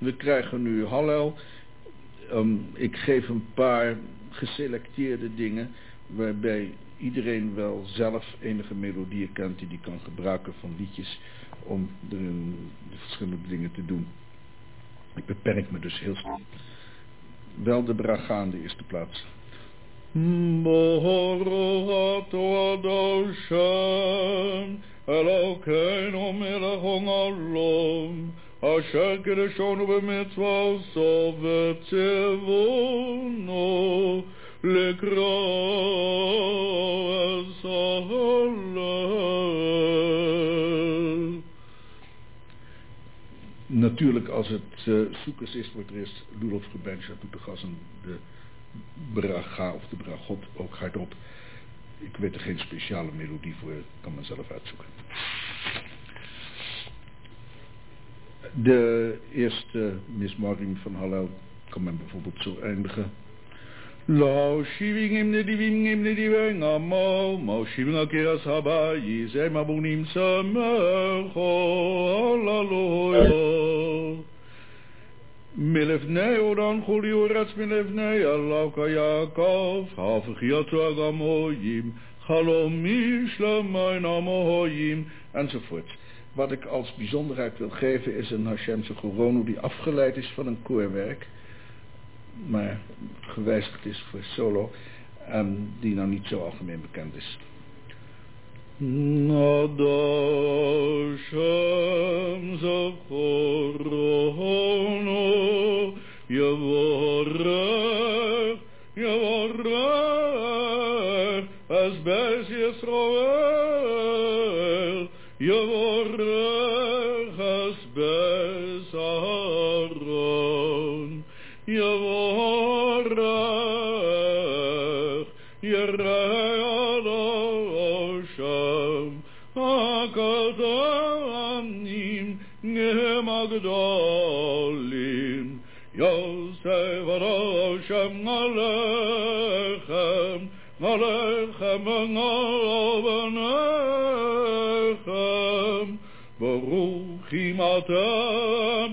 We krijgen nu Hallel. Ik geef een paar geselecteerde dingen waarbij iedereen wel zelf enige melodieën kent die kan gebruiken van liedjes om de verschillende dingen te doen. Ik beperk me dus heel snel. Wel de braga aan de eerste plaats. Baruch Adoshem Elokeinu melech haolam asher kideshanu b'mitzvoso v'tzivonu likro es Hallel. Natuurlijk, als het Sukkos is, wordt er eerst Rudolf Gebenschat doet de gas en de braga of de bragot ook hardop. Ik weet er geen speciale melodie voor, ik kan mezelf uitzoeken. De eerste mismaring van Hallel kan men bijvoorbeeld zo eindigen. Lao shiving im nediving im nediving amal, mau shiving akiras habayi, zay mabunim samecho, halleluja. Milevnei odan chulioretz milevnei alauka Yaakov, havechiatu agamoyim, chalomi shlemein amohoyim, enzovoort. Wat ik als bijzonderheid wil geven is een Hashemse Goronu die afgeleid is van een koorwerk, maar gewijzigd is voor solo, die nou niet zo algemeen bekend is. Nadashem Zachoronu Yevorech Yevorech Es Beis Yisrael Yevorech Es Beis Aaron Yevorech Yerei Adoshem Akadanim Gemagdalim Yosef Adoshem Alechem Alechem Alechem Baruchim Atem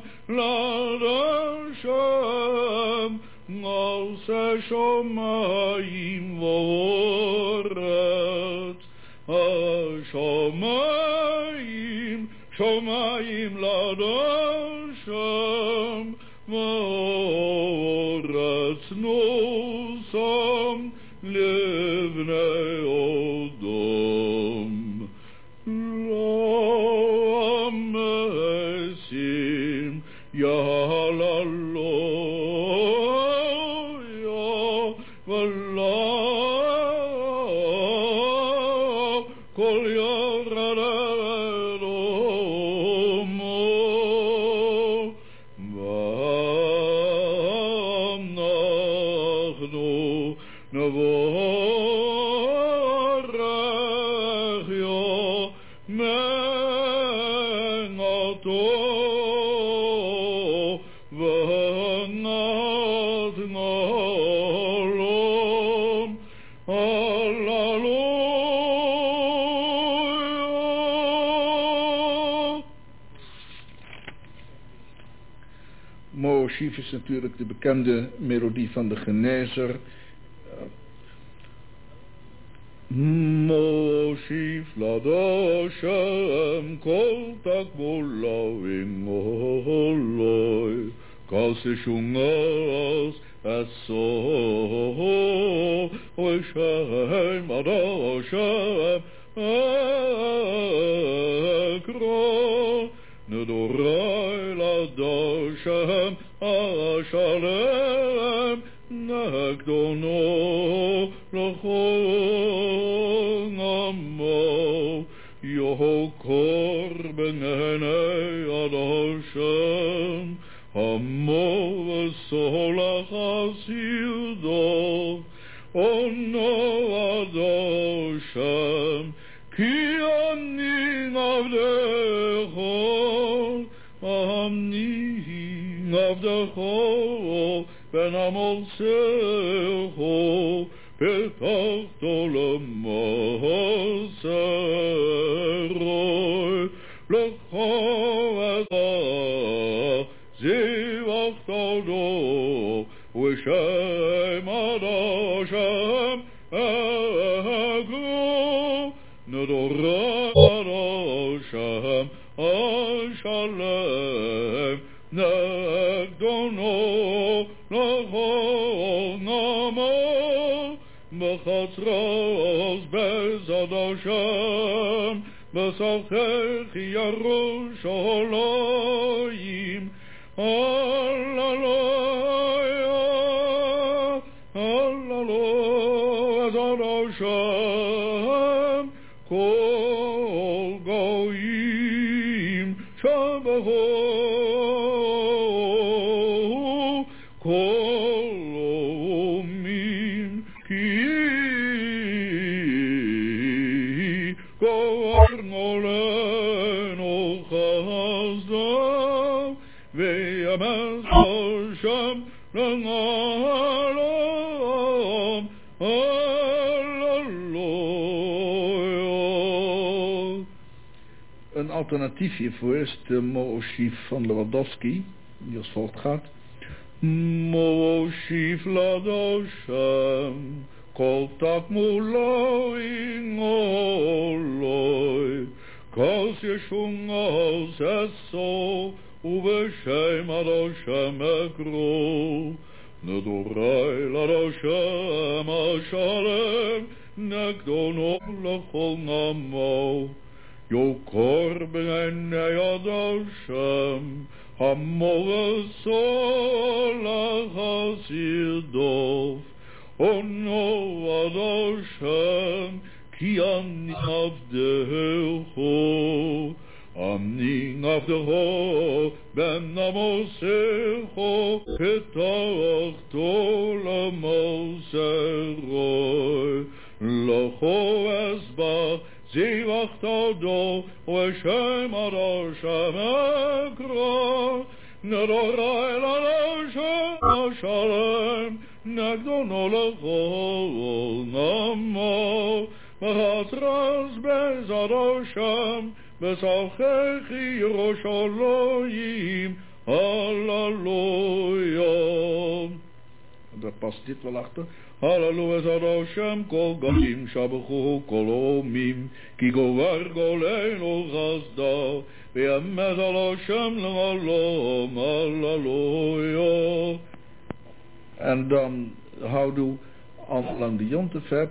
L'Adoshem Nose Shomayim Voret Shomayim Shomayim L'Adoshem Voret Nosam Livnei Odom Lamesim Yahalaluya V'la Kol Yoradomo V'amnachnu Nevorech Yomen Ato V'nat Nolom Halleluja. Mooshiv is natuurlijk de bekende melodie van de genezer. Mooshiv ladoshem kol takbolo ingoloi kasishungas eso oishem adoshem ekro nedorai ladoshem ashalem nekdono lachon amo yohokor benenei adoshem amo v'solach asildo ono adoshem ki ani avdecho avdecho ben amolsecho petachto lemoseroi lecho eta zivacht odo, Vishem Adoshem Egro, Nedorah Adoshem Ashalem, Negdono Lachol Namo, Bechatzros Bezad Hashem, Besachech Yerushalayim, Hallelujah, Hallelujah, Bezad Hashem, Kol Goyim Shabahu, Kol Omim Ki Gornoleno Chazdav Ve'amas Hashem L'Alam Hallelujah. Een alternatief hiervoor is de Mooshief van Lewandowski, die als volgt gaat. Mooshief Ladoshem Kol Takmulo Ingoloi Kos Yeshung Os Eso Uveshem Adoshem Ekro Nedorai Ladoshem Ashalem Nekdono Lachol Namo Yokor B'nei Adoshem Hamorasol Achasir Dov Ono Adoshem Ki Ani Avdecho Ani Avdecho Ben Namosecho Ketachto Lamoseroi Lacho Esbach Zivacht odo, Vishem Adoshem Ekro, Nedorai Ladoshem Ashalem, Negdono Lachol Namo, Bechatzros Bezad Hashem, Besachech Yerushalayim, Hallelujah. Daar past dit wel achter. Hallelujah Zadoshem Kol Goyim Shabachu Kol Omim Ki Govar Goleno Chazdav Ve'ames Adoshem L'Olam Hallelujah. En dan houdoe aan de jonte verb.